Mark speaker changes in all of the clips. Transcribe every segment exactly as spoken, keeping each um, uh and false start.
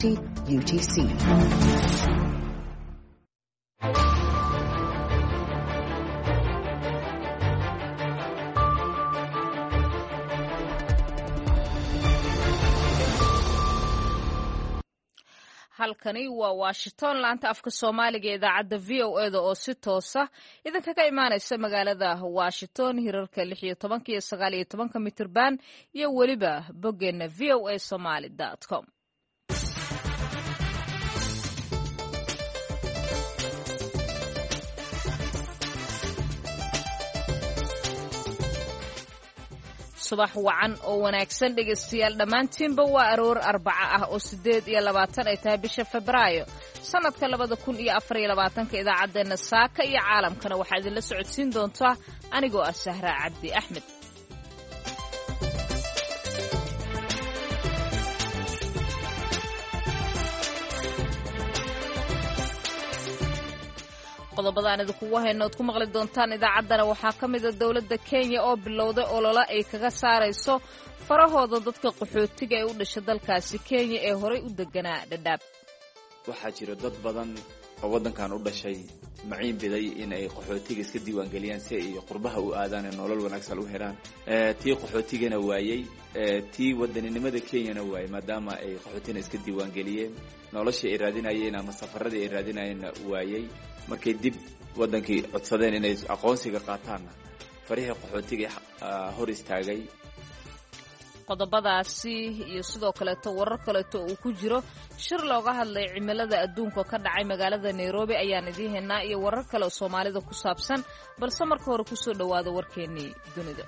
Speaker 1: U T C.
Speaker 2: halkani waa Washington laanta afka Soomaaliga ee idaacadda V O A da oo si toos ah idinkaga imaanaysa magaalada Washington hirarka lix iyo toban iyo sagaal iyo toban mitir band iyo waliba boggeena v o a somali dot com. subax wacan oo wanaagsan dhegeystayaal dhammaantiinba waa aroor arbaca ah oo sideed iyo labaatan ay tahay bisha Febraayo sanadka labada kun iyo afar iyo labaatanka idaacadeena saaka iyo caalamkana waxaa idinla socodsiin doontaa anigoo ah Sahra Cabdi Axmed. qodobada aan idinku hayno oo ku maqli doontaan idaacaddana waxaa ka mid ah dawladda Kenya oo bilowday olole ay kaga saarayso farahooda dadka qaxootiga ee u dhashay dalkaasi Kenya ee horay u deganaa Dadaab.
Speaker 3: waxaa jira dad badan oo wadankan u dhashay maciin biday in ay qaxootiga iska diiwaan galiyaan si ay qurbaha u aadaan ee nolol wanaagsan u helaan ee tii qaxootigana waayay ee tii wadaninimada Kenya waayay maadaama ay qaxootina iska diiwaan galiyeen nolosha ay raadinayeen ama safarada ay raadinayeen waayay markay dib wadankii codsadeen inay aqoonsiga qaataan fariixa qaxootiga hor istaagay.
Speaker 2: qodobadaasi iyo sidoo kale warar kale oo uu ku jiro shir looga hadlay cimilada adduunka ka dhacay magaalada Nairobi ayaan idin heynaa iyo warar kale oo Soomaalida ku saabsan balse marka hore ku soo dhawaada warkeennii dunida.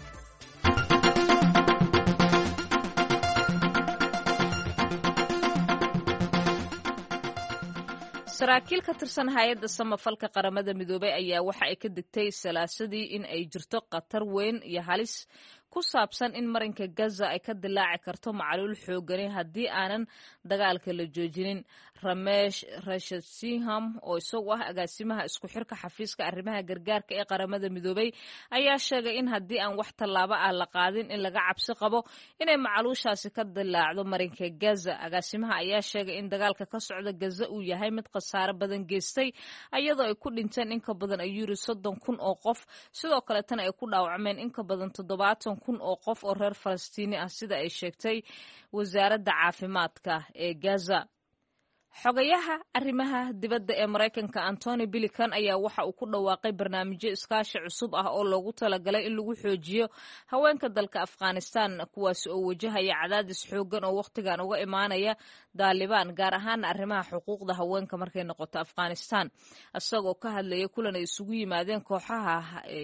Speaker 2: saraakiil ka tirsan hay'adda samafalka qaramada midoobay ayaa waxa ay ka digtay salaasadii in ay jirto khatar weyn iyo halis ku saabsan in marinka Gaza ay ka dilaaci karto macaluul xoogani haddii aanan dagaalka la joojinin. Ramesh Rashidsingham oo isagu ah agaasimaha isku xirka xafiiska arrimaha gargaarka ee qaramada midoobay ayaa sheegay in haddii aan wax tallaabo ah la qaadin in laga cabsi qabo inay macaluushaasi ka dilaacdo marinka Gaza. agaasimaha ayaa sheegay in dagaalka ka socda Gaza uu yahay mid khasaare badan geystay iyadoo ay ku dhinteen in ka badan ay yiri soddon kun oo qof sidoo kale tan ay ku dhaawacmeen in ka badan toddobaatan kun oo qof oo reer Falastiini ah sida ay sheegtay wasaaradda caafimaadka ee Gaza. xogayaha arrimaha dibadda ee Mareykanka Antony Blinken ayaa waxa uu ku dhawaaqay barnaamijyo iskaashi cusub ah oo loogu talagalay in lagu xoojiyo haweenka dalka Afghanistan kuwaas oo wajahaya cadaadis xoogan oo waqtigan uga imaanaya Taliban gaar ahaan arrimaha xuquuqda haweenka markay noqoto Afghanistan. isagoo ka hadlayay kulan ay isugu yimaadeen kooxaha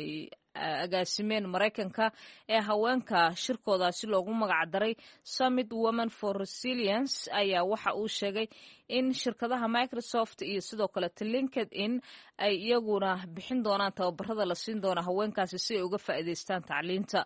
Speaker 2: agaasimeen Mareykanka ee haweenka shirkoodaasi loogu magac daray Summit Women for Resilience ayaa waxa uu sheegay in shirkadaha Microsoft iyo sidoo kale LinkedIn ay iyaguna bixin doonaan tababarada la siin doona haweenkaasi si ay uga faa'iideystaan tacliinta.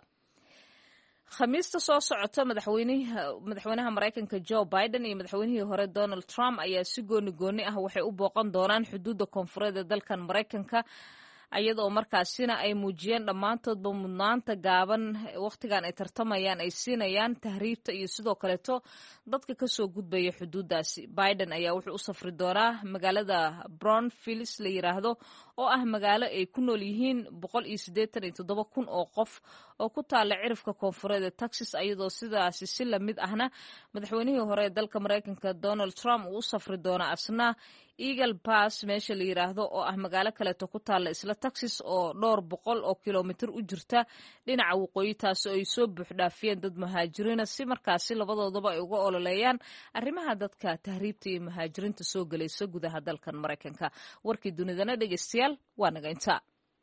Speaker 2: khamiista soo socota madaxweynaha madaxweynaha Mareykanka Joe Biden iyo madaxweynihii hore Donald Trump ayaa si gooni gooni ah waxay u booqan doonaan xuduudda koonfureed ee dalkan Mareykanka ayadoo markaasina ay muujiyeen dhammaantoodba mudnaanta gaaban waqtigan ay tartamayaan ay siinayaan tahriibta iyo sidoo kaleeto dadka ka soo gudbaya xuduudaasi. Biden ayaa wuxuu u safri doonaa magaalada Brownfields la yiraahdo oo ah magaalo ay ku nool yihiin boqol iyo siddeetan iyo toddoba kun oo qof oo ku taala cirifka koonfureed ee Texas ayadoo sidaasi si la mid ahna madaxweynihii hore ee dalka Mareykanka Donald Trump uu u safri doona asna Eagle Pass meesha la yiraahdo oo ah magaalo kaleeto ku taala isla Texas oo dhowr boqol oo kiiloomitir u jirta dhinaca waqooyi taas oo ay soo buux dhaafiyeen dad muhaajiriina si markaasi labadoodaba ay uga ololeeyaan arrimaha dadka tahriibta iyo muhaajiriinta soo galaysa gudaha dalkan Mareykanka. warkii dunidana dhegeystayaal waa naga intaa.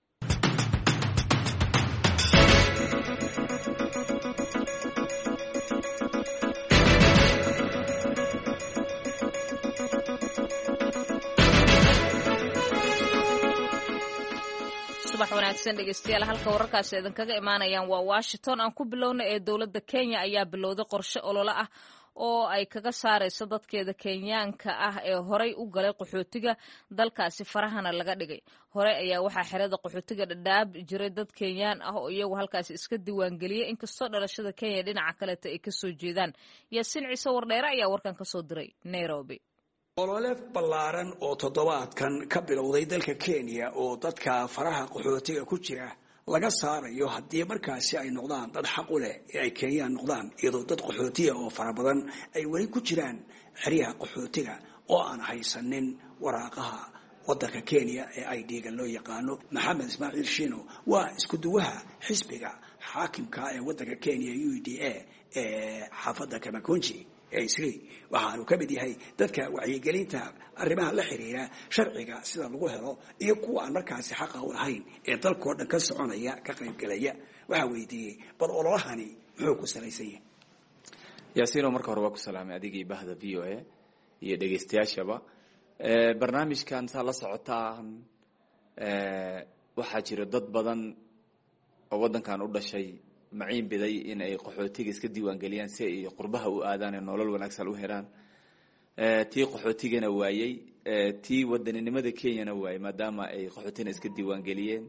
Speaker 2: subax wanaagsan dhegeystayaal halka wararkaasi idinkaga imaanayaan waa Washington aan ku bilowna ee dawladda Kenya ayaa bilowday qorshe olole ah oo ay kaga saarayso dadkeeda kenyaanka ah ee horay u galay qaxootiga dalkaasi farahana laga dhigay. Hore ayaa waxaa xerada qaxootiga Dadaab jiray dad kenyaan ah oo iyagu halkaasi iska diiwaangeliyay inkastoo dhalashada Kenya dhinaca kaleeta ay ka soo jeedaan. Yaasiin Ciise Wardheere ayaa warkan ka soo diray Nairobi.
Speaker 1: olole ballaaran oo toddobaadkan ka bilowday dalka Kenya oo dadka faraha qaxootiga ku jira laga saarayo haddii markaasi ay noqdaan dad xaq u leh ee ay Kenyaan noqdaan iyadoo dad qaxootiga oo fara badan ay weli ku jiraan xeryaha qaxootiga oo aan haysanin waraaqaha waddanka Kenya ee I D-ga loo yaqaano. Maxamed Ismaaciil Shiino waa isku duwaha xisbiga xaakimka ee waddanka Kenya U D A ee xaafadda Kamakunji ee Isli waxaanu ka mid yahay dadka wacyigelinta arrimaha la xiriira sharciga sida lagu helo iyo kuwa aan markaasi xaq u lahayn ee dalkoo dhan ka soconaya ka qayb galaya. waxa weydiiyay bal ololahani muxuu ku salaysan yahay.
Speaker 3: Yaasiin marka hore waa ku salaamay adigii bahda V O A iyo dhageystayaashaba. ee barnaamijkan sa la socotaan ee waxa jira dad badan oo wadankan u dhashay maciin biday in ay qaxootiga iska diiwaan galiyaan si ay qurbaha u aadaan nolol wanaagsan u helaan. ee tii qaxootigana waayay ee tii wadaninimada Kenya waayay maadaama ay qaxootina iska diiwaan galiyeen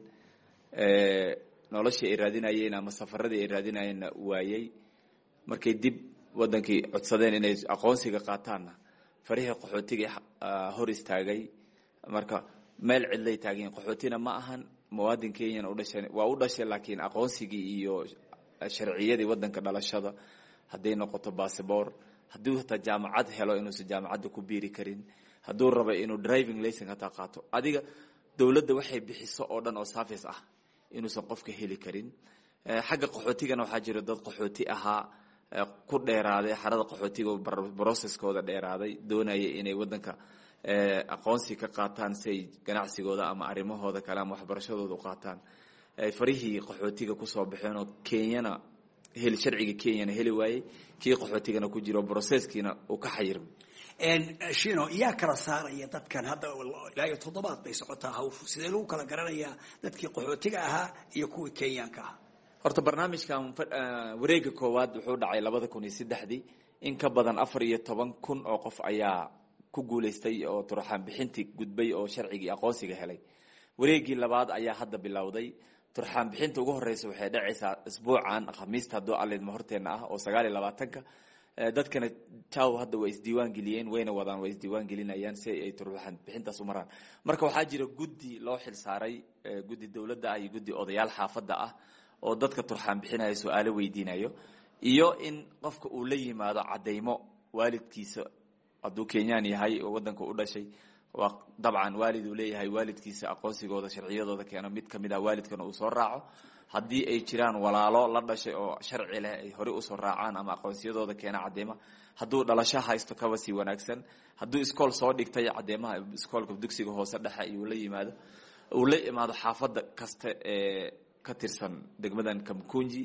Speaker 3: ee nolosha ay raadinayeen ama safarada ay raadinayeen waayay. markay dib wadankii codsadeen inay aqoonsiga qaataan fariiqa qaxootiga hor istaagay. marka meel cidlay taageen qaxootina ma ahan muwaadin Kenya u dhashay waa u dhashay laakiin aqoonsigii iyo sharciyadii wadanka dhalashada haday noqoto passport haduu hata jaamacad helo inuu si jaamacad ku biiri karin haduu rabo inuu driving license hata qaato adiga dawladda waxay bixiso oo dhan oo service ah inuu san qofka heli karin. xagga qaxootigana waxa jira dad qaxooti ahaa ku dheeraaday xarada qaxootiga processkooda dheeraaday doonaya inay wadanka ee aqoonsi ka qaataan say ganacsigooda ama arimahooda kale ama waxbarashadooda u qaataan. ay farihii qaxootiga ku soo baxeen oo Kenyana hel sharciga Kenyana heli waayay kii qaxootigana ku jiro processkiina uu ka xayirmay.
Speaker 1: een Shiino yaa kala saaraya dadkan hadda ilaa toddobaad bay socotaa hawshu sidee lagu kala garanayaa dadkii qaxootiga ahaa iyo kuwii Kenyaanka ah.
Speaker 3: horta barnaamijkan wareega koowaad wuxuu dhacay laba kun iyo saddex in ka badan afar iyo toban kun oo qof ayaa ku guuleystay oo turxaan bixintii gudbay oo sharciga aqoonsiga helay. wareegii labaad ayaa hadda bilowday. turxaan bixinta ugu horeysa waxay dhacaysaa isbuucan Khamiista hadoo aleed ma horteena ah oo sagaal iyo labaatanka. dadkana taw hadda way isdiiwaan galiyeen wayna wadaan way isdiiwaan galinayaan si ay turxaan bixintaas u maraan. marka waxaa jira guddi loo xil saaray guddi dawladda ah iyo guddi odayaal xaafadda ah oo dadka turxaan bixinaya su'aalo weydiinayo iyo in qofka uu la yimaado cadeymo waalidkiisa haduu Kenyaan yahay oo wadanka u dhashay waa dabcan waalid uu leeyahay waalidkiisa aqoonsigooda sharciyadooda keeno mid kamid ah waalidkana uu soo raaco hadii ay jiraan walaalo la dhashay oo sharci leh ay hore u soo raacaan ama aqoonsiyadooda keena cadeymo haduu dhalasho haysto ka wasi wanaagsan haduu iskool soo dhigtay cadeymaha iskoolka dugsiga hoose dhexe iyo la yimaado uu la imaado xaafadda kasta ee ka tirsan degmadan Kamkunji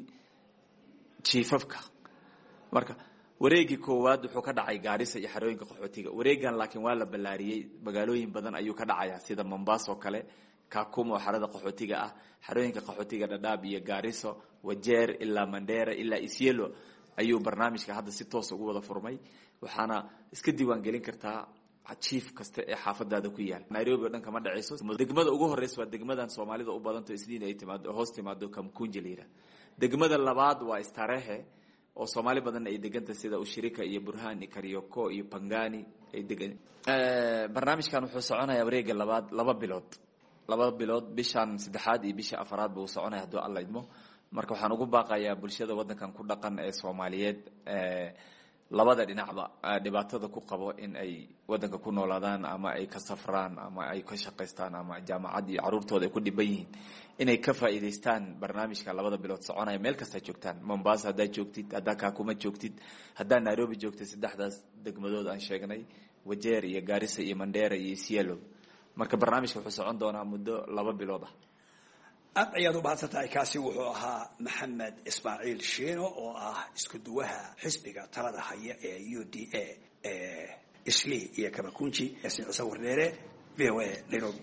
Speaker 3: chiefafka. marka wareegi koowaad wuxuu ka dhacay Gaarisa iyo xarooyinka qaxootiga. wareegan laakiin waa la balaariyay magaalooyin badan ayuu ka dhacayaa sida Mombasa oo kale Kakuma oo xarada qaxootiga ah xarooyinka qaxootiga Dadaab iyo Gaariso Wajeer ilaa Mandera ilaa Isiolo ayuu barnaamijka hadda si toos ugu wada furmay. waxaana iska diiwaan gelin kartaa chief kasta ee xaafadaada ku yaal. Nairobi oo dhan kama dhacayso. degmada ugu horeysa waa degmadan Soomaalida u badanto isniin ay timaado hoos timaado Kamkunji leera. degmada labaad waa Starehe oo Soomaali badan ay deganta sida Ushirika iyo Burhan iyo Karioko iyo Pangani ay degan. ee barnaamijkan wuxuu soconayaa wareega labaad laba bilood laba bilood bishan saddexaad iyo bisha afraad buu soconayaa haduu Allah idmo. marka waxaan ugu baaqayaa bulshada wadankan ku dhaqan ee Soomaaliyeed ee labada dhinacba dhibaatada ku qabo in ay wadanka ku noolaadaan ama ay ka safraan ama ay ka shaqeystaan ama jaamacad iyo caruurtooda ay ku dhiban yihiin inay ka faa'iideystaan barnaamijka labada bilood soconaya meel kasta joogtaan. Mombasa hadaa joogtid hadaa Kakuma joogtid hadaa Nairobi joogtid saddexdaas degmadood aan sheegnay Wajeer iyo Gaarisa iyo Mandera iyo Isiolo. marka barnaamijka wuxuu socon doonaa muddo laba bilood ah.
Speaker 1: aad ayaad u baahsantahay. kaasi wuxuu ahaa Maxamed Ismaaciil Shiino oo ah isku duwaha xisbiga talada haya ee U D A ee Isli iyo Kamakunji. Yaasiin Ciise Wardheere V O A Nairobi.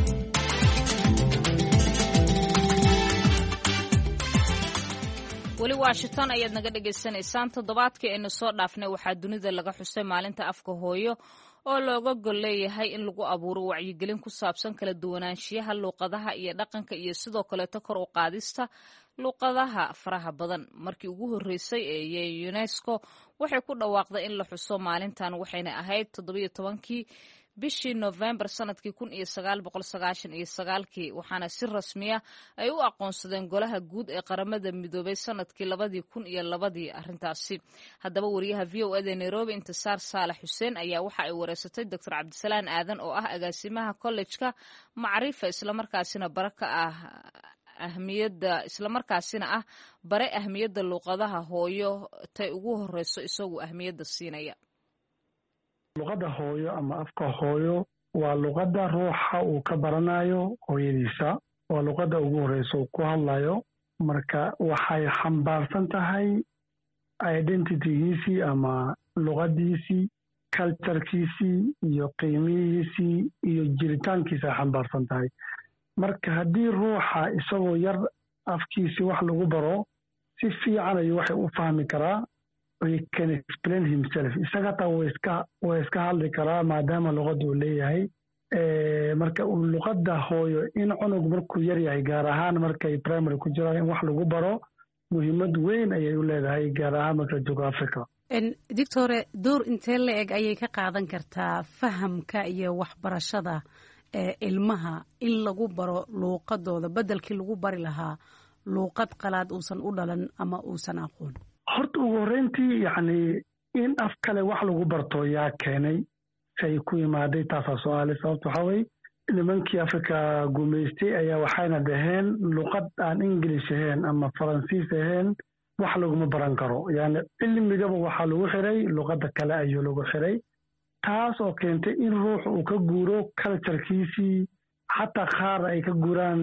Speaker 2: weli washington ayaad naga dhagaysanaysaan. toddobaadkii aynu soo dhaafnay waxaa dunida laga xusay maalinta afka hooyo oo looga gol leeyahay in lagu abuuro wacyigelin ku saabsan kala duwanaanshiyaha luuqadaha iyo dhaqanka iyo sidoo kaleeto kor u qaadista luuqadaha faraha badan. markii ugu horreysay ee UNESCO waxay ku dhawaaqday in la xuso maalintan waxayna ahayd toddobiyo tobankii bishii November sanadkii kun iyo sagaal boqol sagaashan iyo sagaalkii waxaana si rasmiya ay u aqoonsadeen golaha guud ee qaramada midoobay sanadkii labadii kun iyo labadii arrintaasi. haddaba wariyaha V O A da Nairobi Intisaar Saalax Xuseen ayaa waxa ay wareysatay Doctor Cabdisalaan Aadan oo ah agaasimaha kollejka Macrifa islamarkaasina baraka ah ahmiyadda islamarkaasina ah bare ahmiyadda luuqadaha hooyo tay ugu horeyso isagu ahmiyadda siinaya.
Speaker 4: luqadda hooyo ama afka hooyo waa luqadda ruuxa uu ka baranayo hooyadiisa, waa luqadda ugu horeysa uu ku hadlayo. marka waxay xambaarsan tahay identitygiisii ama luqaddiisii, culturekiisii iyo qiimihiisii iyo jiritaankiisa ay xambaarsan tahay. marka haddii ruuxa isagoo yar afkiisii wax lagu baro, si fiican ayuu waxay u fahmi karaa. He can explain himself. isaga taa waa iska waa iska hadli karaa maadaama luqadda uu leeyahay. marka luqadda hooyo in cunug markuu yar yahay, gaar ahaan markay primary ku jiraan, in wax lagu baro muhiimad weyn ayay u leedahay, gaar ahaan marka joogo Africa.
Speaker 5: Doctore, door intee la-eg ayay ka qaadan kartaa fahamka iyo waxbarashada ilmaha in lagu baro luuqadooda bedelkii lagu bari lahaa luuqad qalaad uusan u dhalan ama uusan aqoon?
Speaker 4: horta ugu horreyntii yacni in af kale wax lagu barto yaa keenay say ku yimaaday taasaa su-aale. sababta waxaa weye nimankii Afrika gumaystay ayaa waxayna dhaheen luqad aan English ahayn ama Faransiis ahayn wax laguma baran karo. yani cilmigaba waxaa lagu xiray luqadda kale ayuu lagu xiray, taas oo keentay in ruuxu uu ka guuro culturekiisii, xataa qaar ay ka guuraan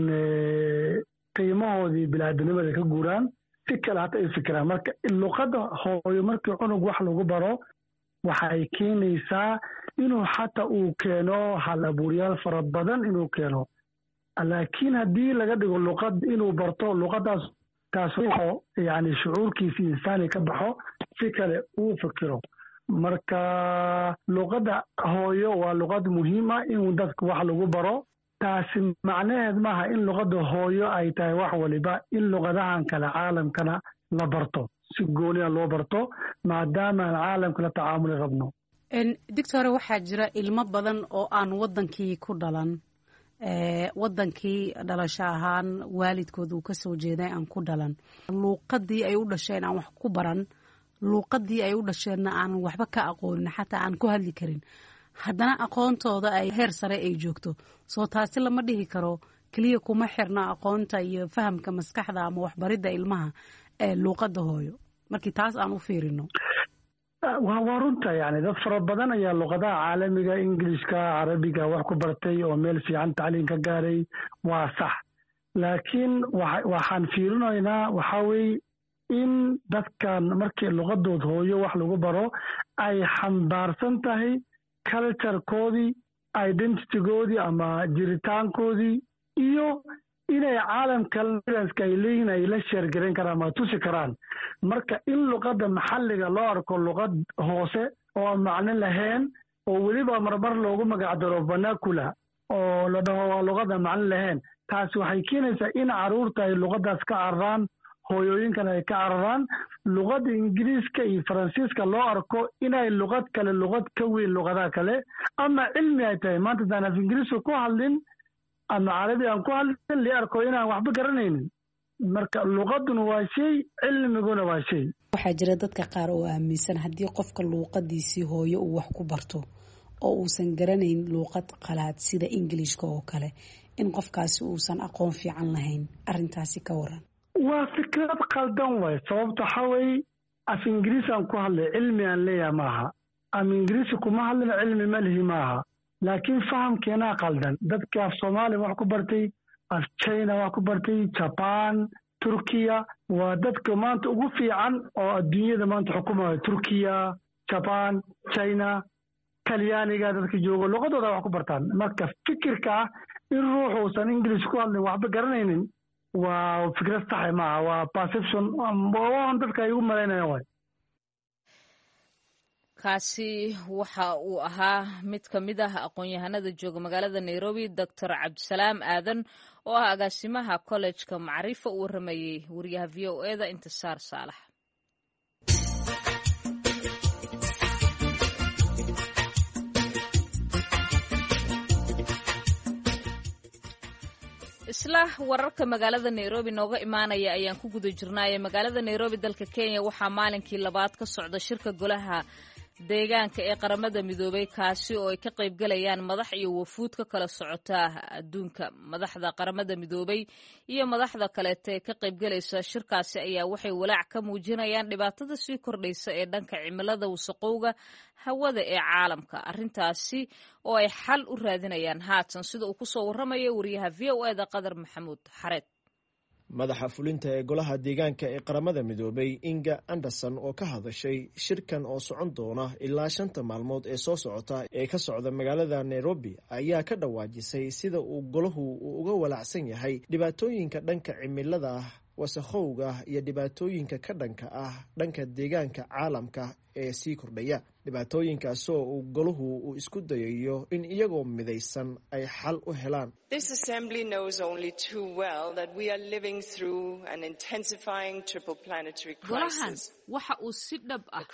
Speaker 4: qiimahoodii bilaadanimada ay ka guuraan, si kale hata ay fikiraan. marka luqadda hooyo markii cunug wax lagu baro waxay keenaysaa inuu xataa uu keeno hal abuuryaal fara badan inuu keeno. laakiin haddii laga dhigo luqad inuu barto luqaddaas, taas yani shucuurkiisii insaani ka baxo, si kale uu fikiro. marka luqadda hooyo waa luqad muhiim ah in dadka wax lagu baro. taasi macnaheed maaha in luqadda hooyo ay tahay wax waliba, in luqadahan kale caalamkana la barto, si gooniya loo barto, maadaama aan caalamka la tacaamuli rabno.
Speaker 5: Doctore, waxaa jira ilmo badan oo aan wadankii ku dhalan, wadankii dhalasho ahaan waalidkood uu ka soo jeeday aan ku dhalan, luuqadii ay u dhasheen aan wax ku baran, luuqadii ay u dhasheenna aan waxba ka aqoonin, xataa aan ku hadli karin, haddana aqoontooda ay heer sare ay joogto. soo taasi lama dhihi karo keliya kuma xirna aqoonta iyo fahamka maskaxda ama waxbaridda ilmaha ee luuqadda hooyo, markii taas aan u fiirino.
Speaker 4: waa runta, yani dad fara badan ayaa luqadaha caalamiga, ingilishka, carabiga wax ku bartay oo meel fiican tacliin ka gaaray, waa sax. laakiin waxaan fiirinaynaa waxaa weeye in dadkan markii luqadood hooyo wax lagu baro ay xambaarsan tahay culturekoodii, identitygoodii ama jiritaankoodii, iyo inay caalamka ay leeyihin ay la sheergaran karaan ama tusi karaan. marka in luqadda maxalliga loo arko luqad hoose oo aan macno lahayn, oo weliba marmar loogu magacdaro vernacular oo la dhaho waa luqadda macno lahayn, taasi waxay keenaysaa in caruurta ay luqaddaas ka cararaan, hooyooyinkan ay ka cararaan. luqadda ingiriiska iyo faransiiska loo arko inay luqad kale, luqad ka weyn luqadaha kale, ama cilmi ay tahay. maanta hadaan af ingiriiska ku hadlin ama carabi aan ku hadlin, li arko inaan waxba garanaynin. marka luqadduna waa shay, cilmiguna waa shay.
Speaker 5: waxaa jira dadka qaar oo aaminsan haddii qofka luuqadiisii hooyo uu wax ku barto oo uusan garanayn luuqad qalaad sida ingilishka oo kale, in qofkaasi uusan aqoon fiican lahayn. arrintaasi ka waran?
Speaker 4: waa fikrad qaldan waay. sababta waxaa weeye af ingiriis aan ku hadlay, cilmi aan leeyaha maaha. ama ingiriisi kuma hadlina, cilmi malihi maaha. laakiin fahamkeenaa qaldan. dadkii af soomaaliya wax ku bartay, af china wax ku bartay, jaban, turkiya, waa dadka maanta ugu fiican oo adduunyada maanta xukumayo. turkiya, jaban, china, talyaaniga dadka joogo luqadooda wax ku bartaan. marka fikirka ah in ruuxuusan ingiliis ku hadlin, waxba garanaynin, waa fikrad saxa maaha, waa perception waan dadka ay ugu malaynayaan waay.
Speaker 2: kaasi waxa uu ahaa mid ka mid ah aqoon-yahanada jooga magaalada Nairobi, Doctor Cabdisalaam Aadan oo ah agaasimaha college-ka Macrifa uu waramayay wariyaha V O A da Intisaar Saalax. isla wararka magaalada Nairobi nooga imaanaya ayaan ku guda jirnaa. Magaalada Nairobi dalka Kenya waxaa maalinkii labaad ka socda shirka golaha deegaanka ee qaramada midoobay, kaasi oo ay ka qayb galayaan madax iyo wafuud ka kala socota adduunka. Madaxda qaramada midoobay iyo madaxda kaleeta ee ka qayb galaysa shirkaasi ayaa waxay walaac ka muujinayaan dhibaatada sii kordhaysa ee dhanka cimilada, wasaqowga hawada ee caalamka. arrintaasi oo ay xal u raadinayaan haatan, sida uu kusoo warramaya wariyaha V O A da Qadar Maxamuud Xareed.
Speaker 6: madaxa fulinta ee golaha deegaanka ee qaramada midoobay Inga Anderson oo ka hadashay shirkan oo socon doona ilaa shanta maalmood ee soo socota ee ka socda magaalada Nairobi ayaa ka dhawaajisay sida uu golahu uu uga walacsan yahay dhibaatooyinka dhanka cimilada, wasakhowga iyo dhibaatooyinka ka dhanka ah dhanka deegaanka caalamka ee sii kordhaya. dhibaatooyinkaasoo uu golahu uu isku dayayo in iyagoo midaysan ay xal u helaan.
Speaker 7: This assembly knows only too well that we are living through an intensifying triple planetary crisis.
Speaker 2: golahan waxa uu si dhab ah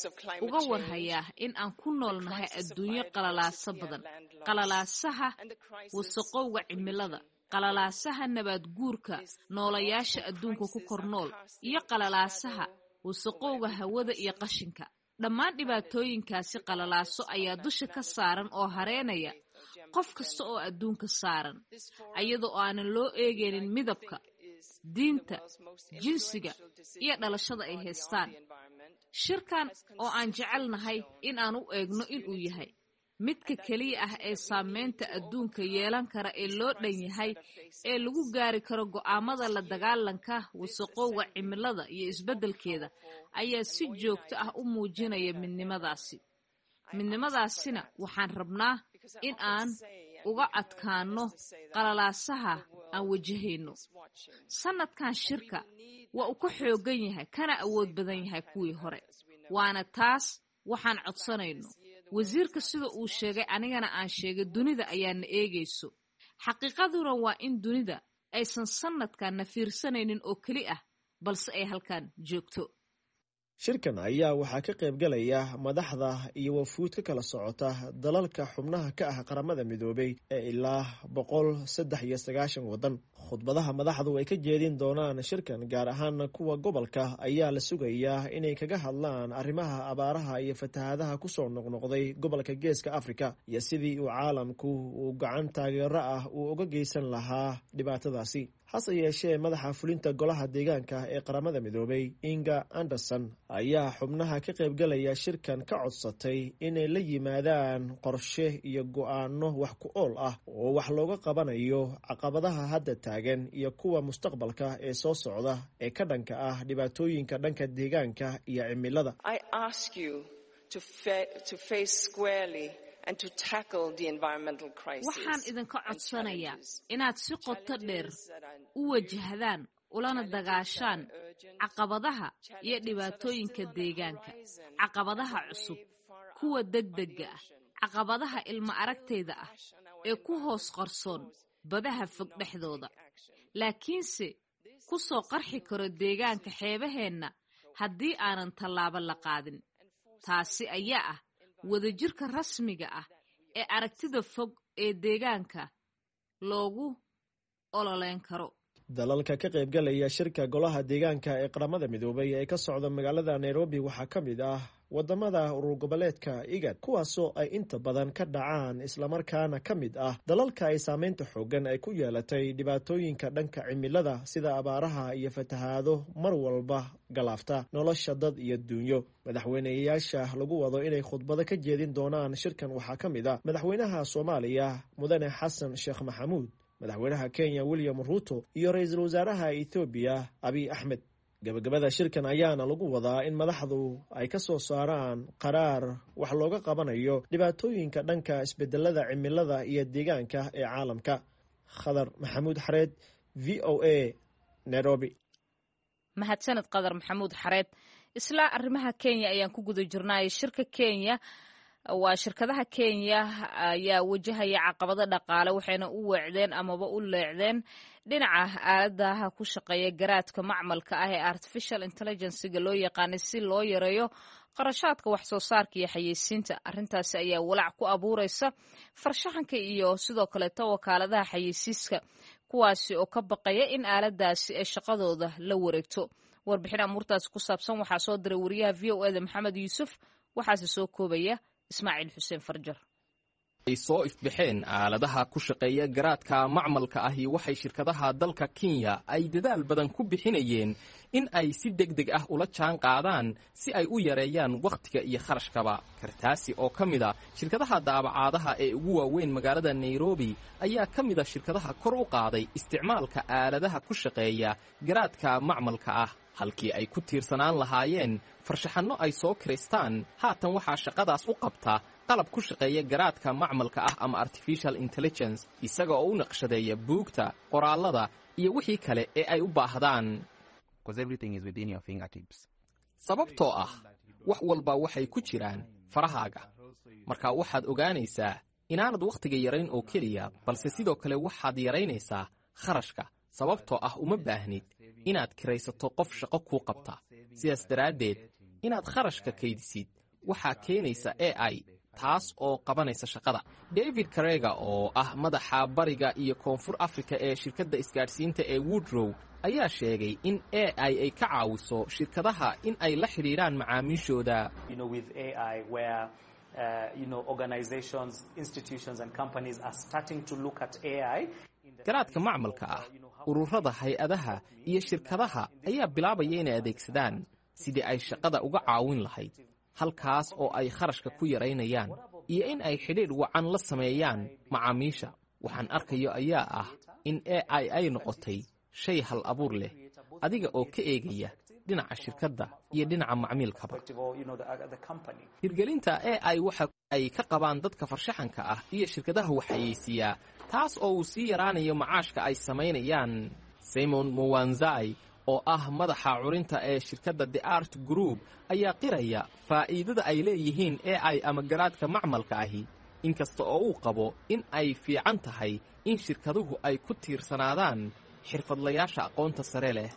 Speaker 2: uga warhayaa in aan ku noolnahay adduunyo qalalaasa badan, qalalaasaha wasaqowga cimilada, qalalaasaha nabaad guurka noolayaasha adduunka ku kor nool, iyo qalalaasaha wasaqowga hawada iyo qashinka. dhammaan dhibaatooyinkaasi qalalaaso ayaa dusha ka saaran oo hareenaya qof kasta oo adduunka saaran, ayadoo aanan loo eegaynin midabka, diinta, jinsiga iyo dhalashada ay haystaan. shirkan oo aan jecelnahay in aan u eegno inuu yahay midka keliya ah ee saameynta adduunka yeelan kara ee loo dhan yahay ee lagu gaari karo go'aamada la dagaalanka wasaqowga cimilada iyo isbeddelkeeda, ayaa si joogto ah u muujinaya midnimadaasi. midnimadaasina waxaan rabnaa in aan uga adkaano qalalaasaha aan wajahayno. sanadkan shirka waa uu ka xoogan yahay kana awood badan yahay kuwii hore, waana taas waxaan codsanayno. wasiirka sida uu sheegay, anigana aan sheegay, dunida ayaana eegayso. xaqiiqaduna waa in dunida aysan sanadkan na fiirsanaynin oo keli ah, balse ay halkan joogto.
Speaker 6: shirkan ayaa waxaa ka qayb galaya madaxda iyo wafuud ka kala socota dalalka xubnaha ka ah qaramada midoobay ee ilaa boqol saddex iyo sagaashan waddan. khudbadaha madaxdu ay ka jeedin doonaan shirkan, gaar ahaan kuwa gobolka, ayaa la sugayaa inay kaga hadlaan arrimaha abaaraha iyo fatahaadaha kusoo noqnoqday gobolka geeska Afrika iyo sidii uu caalamku uu gacan taageero ah uu uga geysan lahaa dhibaatadaasi. hase yeeshee madaxa fulinta golaha deegaanka ee qaramada midoobay Inga Anderson ayaa xubnaha ka qayb galaya shirkan ka codsatay inay la yimaadaan qorshe iyo go'aano wax ku ool ah oo wax looga qabanayo caqabadaha hadda taagan iyo kuwa mustaqbalka ee soo socda ee ka dhanka ah dhibaatooyinka dhanka deegaanka iyo cimilada.
Speaker 7: I ask you to, fa- to face squarely and to tackle the environmental crisis.
Speaker 2: waxaan idinka codsanayaa inaad si qoto dheer u wajahdaan ulana dagaashaan caqabadaha iyo dhibaatooyinka deegaanka, caqabadaha cusub, kuwa degdega ah, caqabadaha ilma aragtayda ah ee ku hoos qarsoon badaha fog dhexdooda, laakiinse ku soo qarxi karo deegaanka xeebaheenna haddii aanan tallaabo la qaadin. taasi ayaa ah wadajirka rasmiga ah ee aragtida fog ee deegaanka loogu ololeyn karo.
Speaker 6: dalalka ka qayb galaya shirka golaha deegaanka ee qaramada midoobay ee ka socda magaalada Nairobi waxaa ka mid ah wadamada urur goboleedka IGAD, kuwaasoo ay inta badan ka dhacaan islamarkaana ka mid ah dalalka ay saameynta xoogan ay ku yeelatay dhibaatooyinka dhanka cimilada sida abaaraha iyo fatahaado mar walba galaafta nolosha dad iyo dunyo. madaxweyneyaasha lagu wado inay khudbado ka jeedin doonaan shirkan waxaa ka mid ah madaxweynaha Soomaaliya Mudane Xasan Sheekh Maxamuud, madaxweynaha Kenya William Ruto iyo ra'iisul wasaaraha Ethiopia Abiy Ahmed. gabagabada shirkan ayaana lagu wadaa in madaxdu ay ka soo saaraan qaraar wax looga qabanayo dhibaatooyinka dhanka isbedelada cimilada iyo deegaanka ee caalamka. Khadar Maxamuud Xareed, V O A, nairobi.
Speaker 2: mahadsaned qadar maxamuud xareed. isla arrimaha kenya ayaan ku guda jirnay. shirka kenya waa shirkadaha kenya ayaa wajahaya caqabado dhaqaale waxayna u weecdeen amaba u leecdeen dhinaca aaladaha ku shaqeeya garaadka macmalka ah ee artificial intelligencega loo yaqaanay si loo yareeyo qarashaadka wax soo saarka iyo xayeysiinta. arrintaasi ayaa walaac ku abuuraysa farshaxanka iyo sidoo kaleeto wakaaladaha xayeysiiska kuwaasi oo ka baqaya in aaladaasi ay shaqadooda la wareegto. warbixin amuurtaasi ku saabsan waxaa soo diray wariyaha v o eda maxamed yuusuf, waxaase soo koobaya ismaaciil xuseen farjar.
Speaker 8: ay soo ifbaxeen aaladaha ku shaqeeya garaadka macmalka ahi waxay shirkadaha dalka Kenya ay dadaal badan ku bixinayeen in ay si degdeg ah ula jaan qaadaan si ay u yareeyaan waqtiga iyo kharashkaba. kartaasi oo kamida shirkadaha daabacaadaha ee ugu waaweyn magaalada Nairobi ayaa kamida shirkadaha kor u qaaday isticmaalka aaladaha ku shaqeeya garaadka macmalka ah halkii ay ku tiirsanaan lahaayeen farshaxanno ay soo kireystaan. haatan waxaa shaqadaas u qabta qalab ku shaqeeya garaadka macmalka ah ama artificial intelligence isaga oo u naqshadeeya buugta, qoraalada iyo wixii kale ee ay u baahdaan. sababtoo ah wax walba waxay ku jiraan farahaaga. marka waxaad ogaanaysaa inaanad wakhtiga yarayn oo keliya balse sidoo kale waxaad yaraynaysaa kharashka sababtoo ah uma baahnid inaad kiraysato qof shaqo kuu qabta. sidaas daraaddeed inaad kharashka kaydisid waxaa keenaysa A I taas oo qabanaysa shaqada. David Karega oo ah madaxa bariga iyo koonfur Afrika ee shirkadda isgaadhsiinta ee Woodrow ayaa sheegay in A I ay ka caawiso shirkadaha in ay la xiriiraan macaamiishooda.
Speaker 9: You know, with A I where uh, you know organizations, institutions and companies are starting to look at A I.
Speaker 8: garaadka macmalka ah ururada hay-adaha iyo shirkadaha ayaa bilaabaya inay adeegsadaan sidii ay shaqada uga caawin lahayd halkaas oo ay kharashka ku yaraynayaan iyo in ay xidhiidh wacan la sameeyaan macaamiisha. waxaan arkayo ayaa ah in A I ay noqotay shay hal abuur leh adiga oo ka eegaya dhinaca shirkadda iyo dhinaca macmiilkaba. hirgelinta A I waxa ay ka qabaan dadka farshaxanka ah iyo shirkadaha waxayeysiiyaa taas oo uu sii yaraanayo macaashka ay samaynayaan. Simon Mwanzai oo ah madaxa curinta ee shirkadda The Art Group ayaa qiraya faa'iidada ay leeyihiin A I ama garaadka macmalka ahi inkasta oo uu qabo in ay fiican tahay in shirkaduhu ay ku tiirsanaadaan xirfadlayaasha aqoonta sare leh.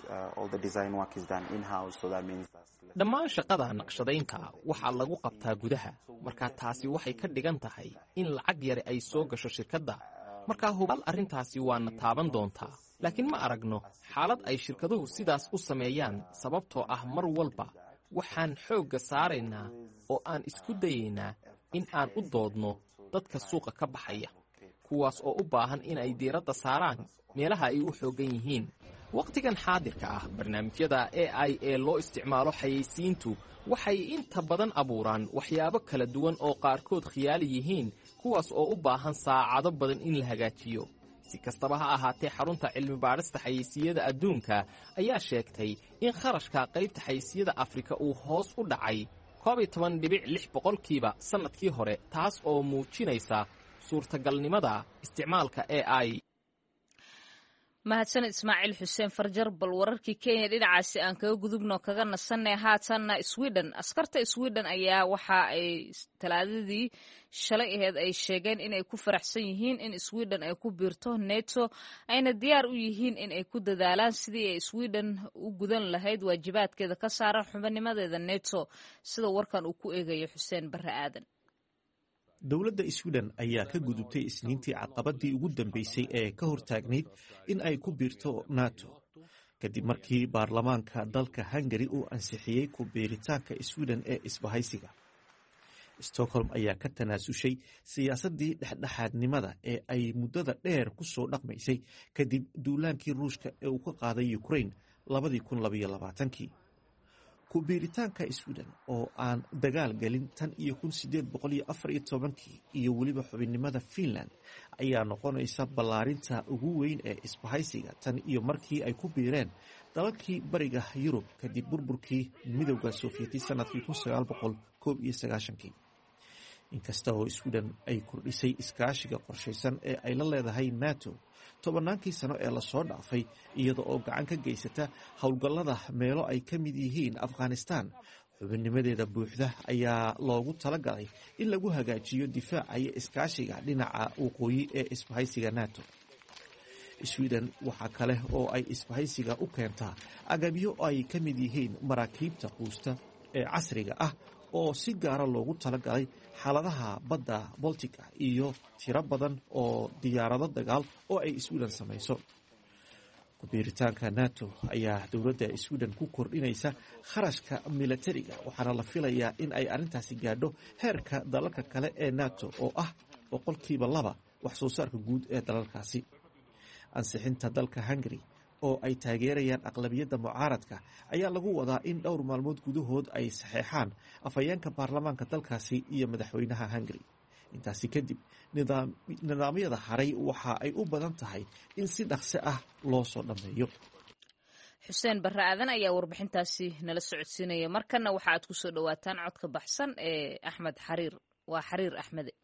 Speaker 8: dhammaan shaqada naqshadaynta waxaa lagu qabtaa gudaha marka taasi waxay ka dhigan tahay in lacag yare ay soo gasho shirkadda. markaa hubal arrintaasi waana taaban doontaa laakiin ma aragno xaalad ay shirkaduhu sidaas u sameeyaan sababtoo ah mar walba waxaan xoogga saaraynaa oo aan isku dayaynaa in aan u doodno dadka suuqa ka baxaya kuwaas oo u baahan in ay diiradda saaraan meelaha ay u xooggan yihiin. wakhtigan xaadirka ah barnaamijyada A I ee loo isticmaalo xayeysiintu waxay inta badan abuuraan waxyaabo kala duwan oo qaarkood khiyaali yihiin kuwaas oo u baahan saacado badan in la hagaajiyo. si kastaba ha ahaatee xarunta cilmi baadhista xayeysiiyada adduunka ayaa sheegtay in kharashka qaybta xayeysiiyada Afrika uu hoos u dhacay koob iyo toban dhibic lix boqolkiiba sanadkii hore taas oo muujinaysa suurtagalnimada isticmaalka A I.
Speaker 2: mahadsan ismaaciil xuseen farjar. bal wararkii Kenya dhinacaasi aan kaga gudubno kaga nasanay haatanna Sweden. askarta Sweden ayaa waxa ay talaadadii shalay aheed ay sheegeen inay ku faraxsan yihiin in Sweden ay ku biirto NATO ayna diyaar u yihiin in ay ku dadaalaan sidii ay Sweden u gudan lahayd waajibaadkeeda ka saaran xubinnimadeeda NATO sida warkan uu ku eegayo Xuseen Barre Aadan.
Speaker 10: dowladda Sweden ayaa ka gudubtay isniintii caqabadii ugu dambeysay ee ka hortaagnayd in ay ku biirto NATO kadib markii baarlamaanka dalka Hungary uu ansixiyey ku biiritaanka Sweden ee isbahaysiga. Stockholm ayaa ka tanaasushay siyaasadii dhexdhexaadnimada ee ay muddada dheer ku soo dhaqmaysay kadib duulaankii Ruushka ee uu ka qaaday Ukraine labadii kun laba iyo labaatankii. ku biiritaanka Sweden oo aan dagaal galin tan iyo kun sideed boqol iyo afar iyo tobankii iyo weliba xubinnimada Finland ayaa noqonaysa ballaarinta ugu weyn ee isbahaysiga tan iyo markii ay ku biireen dalalkii bariga Yurub kadib burburkii midowga Sofiyeeti sanadkii kun sagaal boqol koob iyo sagaashankii. inkasta oo sweden ay kordhisay iskaashiga qorshaysan ee ay la leedahay nato tobannaankii sano ee lasoo dhaafay iyada oo gacan ka geysata howlgallada meelo ay ka mid yihiin afghanistan xubinnimadeeda buuxda ayaa loogu talagalay in lagu hagaajiyo difaaca iyo iskaashiga dhinaca waqooyi ee isbahaysiga nato sweden waxaa kale oo ay isbahaysiga u keentaa agabyo ay ka mid yihiin maraakiibta quusta ee casriga ah oo si gaara loogu talagalay xaaladaha badda boltica iyo tiro badan oo diyaarado dagaal oo ay sweden samayso kubiiritaanka nato ayaa dowladda sweden ku kordhinaysa kharashka milatariga waxaana la filayaa in ay arrintaasi gaadho heerka dalalka kale ee nato oo ah boqolkiiba laba wax soo saarka guud ee dalalkaasi ansixinta dalka hungary oo ay taageerayaan aqlabiyadda mucaaradka ayaa lagu wadaa in dhowr maalmood gudahood ay saxeexaan afhayeenka baarlamaanka dalkaasi iyo madaxweynaha hungary intaasi kadib nidaamyada haray waxa ay u badan tahay in si dhaqso ah loo soo dhammeeyo.
Speaker 2: xuseen barre aadan ayaa warbixintaasi nala socodsiinaya. markana waxa aad ku soo dhawaataan codka baxsan ee axmed xariir. waa xariir axmede.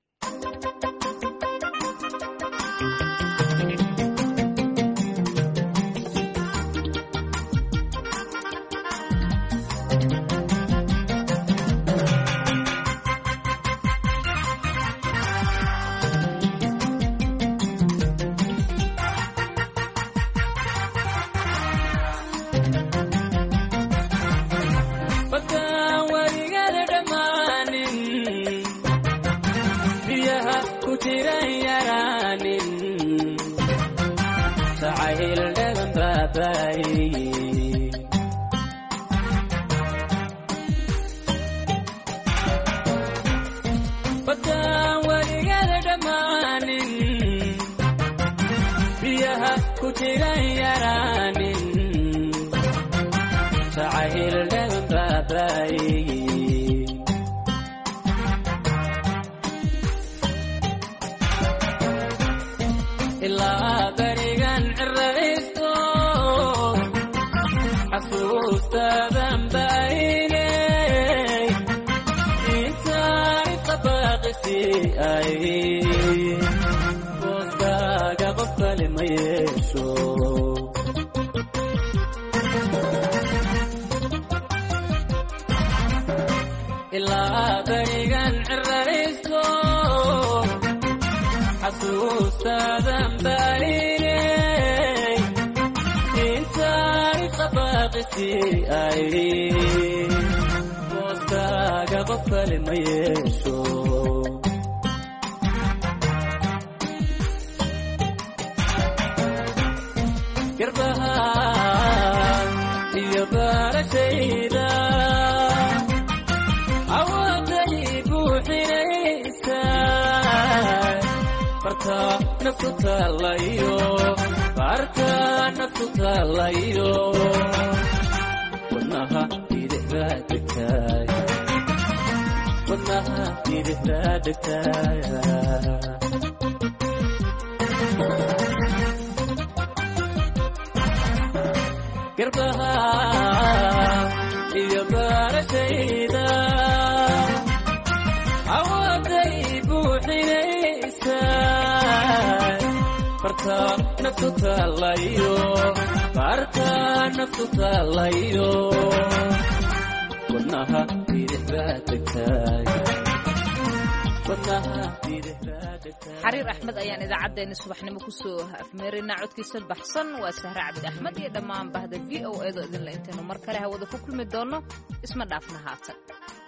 Speaker 2: xariir axmed ayaan idaacaddeenna subaxnimo kusoo afmeeraynaa. codkiisa baxsan waa sahre cabdi axmed iyo dhammaan bahda v o edo idinle intaynu mar kale hawada ku kulmi doono isma dhaafna haatan.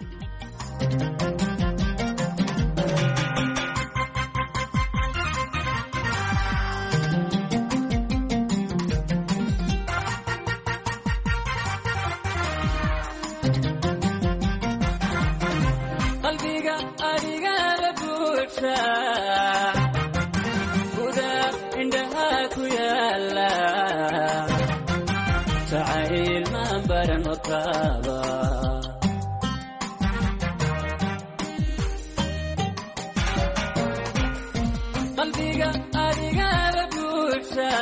Speaker 2: qalbiga adiga la buuxa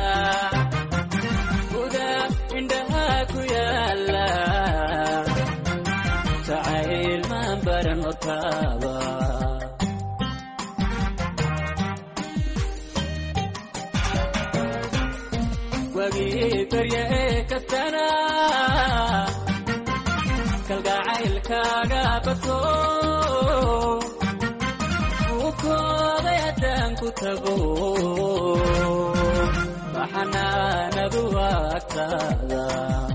Speaker 2: gudaa indhaha ku yaala jacayl
Speaker 11: inaan barano taaba wagii barya ee kastana kalgacaylkaaga bato ukooday haddaan ku tago baxanaanadu agtaada